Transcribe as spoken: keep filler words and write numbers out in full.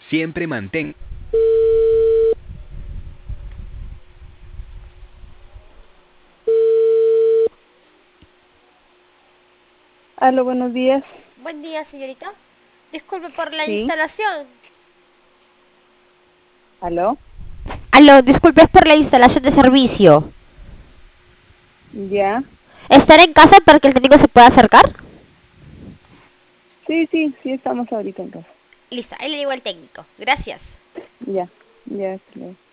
Siempre mantén. Aló, buenos días. Buen día, señorita. Disculpe por la Sí. instalación. Aló. Aló, disculpe es por la instalación de servicio. Ya. ¿Estar en casa para que el técnico se pueda acercar? Sí, sí, sí, estamos ahorita en casa. Listo, ahí le digo al técnico. Gracias. Ya, ya. Claro.